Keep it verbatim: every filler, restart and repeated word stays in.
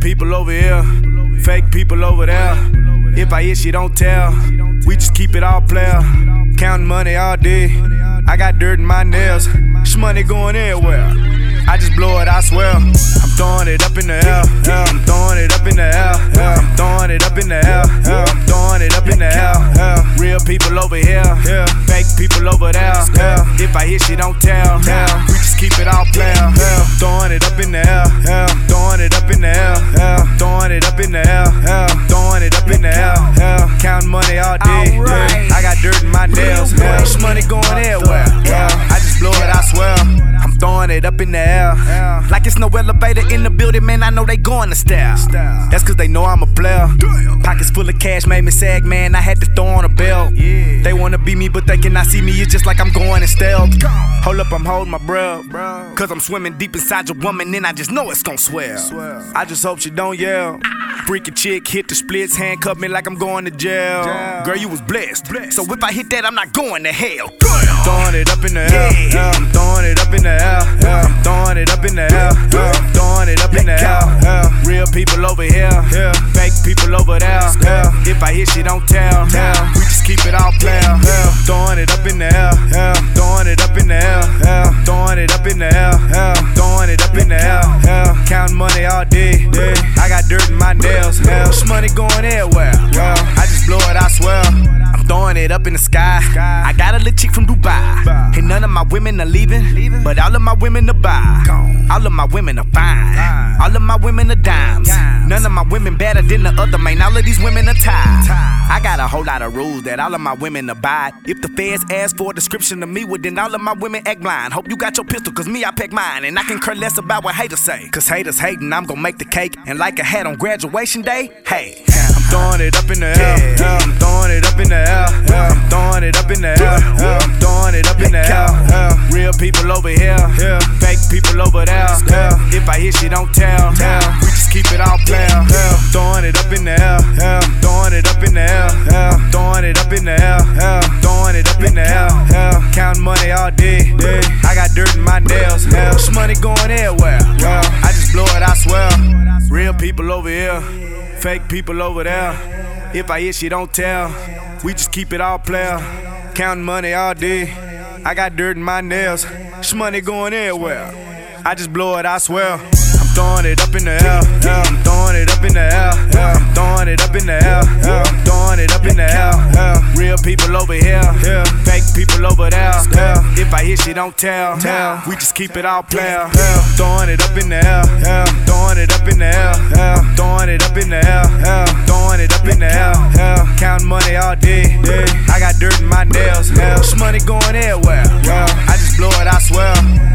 people over here, fake people over there. If I hit, she don't tell. We just keep it all player. Counting money all day. I got dirt in my nails. This money going everywhere. I just blow it, I swear. I'm throwing it up in the air. Yeah. I'm throwing it up in the air. Yeah. I'm throwing it up in the air. Yeah. I'm throwing it up in the air. Yeah. Real people over here. Yeah. Fake people over there. Yeah. If I hit, she don't tell. Yeah. We just keep it all player. Yeah. Throwing it up in the air. Yeah. Throwing it up in the air. Yeah. Throwing it up in the air. Yeah. Throwing it up in the air. Yeah. Counting money all day. Right. Yeah. I got dirt in my nails. Yeah. This money going everywhere. Yeah. I just blow it, I swear. I'm throwing it up in the air. Yeah. Like it's no elevator in the building, man, I know they going to stare. That's cause they know I'm a player. Pockets full of cash made me sag, man, I had to throw on a belt. Yeah. They wanna be me, but they cannot see me, it's just like I'm going in stealth. Hold up, I'm holding my breath, cause I'm swimming deep inside your woman, and I just know it's gon' swell. I just hope she don't yell. Freaky chick hit the splits, handcuff me like I'm going to jail. Girl, you was blessed, so if I hit that, I'm not going to hell. I'm throwing it up in the air, yeah. I'm throwing it up in the air, yeah. I'm throwing it up in the air, yeah. I'm throwing it up in the air, yeah. Real people over here, yeah. Fake people over there, yeah. If I hit, she don't tell, yeah. We just keep it all player, yeah. Throwing it up in the air, yeah. Throwing it up in the air, yeah. Throwing it up in the air, yeah. Throwing it up in the air, yeah. Counting money all day, yeah. I got dirt in my nails, yeah. This money going everywhere, yeah. I just blow it, I swear. I'm throwing it up in the sky. I got a little chick from Dubai, and none of my women are leaving, but all of my women are buy. All of my women are fine. All of my women are dimes. None of my women better than the other, man. All of these women are tied. I got a whole lot of rules that all of my women abide. If the feds ask for a description of me, well then all of my women act blind. Hope you got your pistol, cause me I pack mine. And I can care less about what haters say, cause haters hating, I'm gon' make the cake. And like a hat on graduation day, hey, I'm throwing it up in the air, yeah. I'm throwing it up in the air, yeah. I'm throwing it up in the air, yeah. I'm throwing it up in the air, yeah. Real people over here, yeah. Fake people over there, yeah. If I hit, she don't tell, yeah. We just keep it all player, yeah. Throwing it up in the air, yeah. Throwing it up in the air, yeah. Throwing it up in the air, yeah. Throwing it up in the air, yeah. Counting money all day, yeah. I got dirt in my nails, yeah. This money going everywhere, yeah. I just blow it, I swear. Real people over here, fake people over there. If I hit, she don't tell. We just keep it all player. Counting money all day. I got dirt in my nails. This money going everywhere. I just blow it, I swear. I'm throwing it up in the air, yeah. I'm throwing it up in the air, yeah. I'm throwing it up in the air, yeah. I'm throwing it up in the air, yeah. Real people over here, yeah. Fake people over there, yeah. If I hit, she don't tell, yeah. We just keep it all player, yeah. Throwing it up in the air, yeah. Throwing it up in the air, yeah. Throwing it up in the air, yeah. Throwing it up in the air, yeah. Counting money all day, yeah. I got dirt in my nails, yeah. This money going everywhere, yeah. I just blow it, I swear.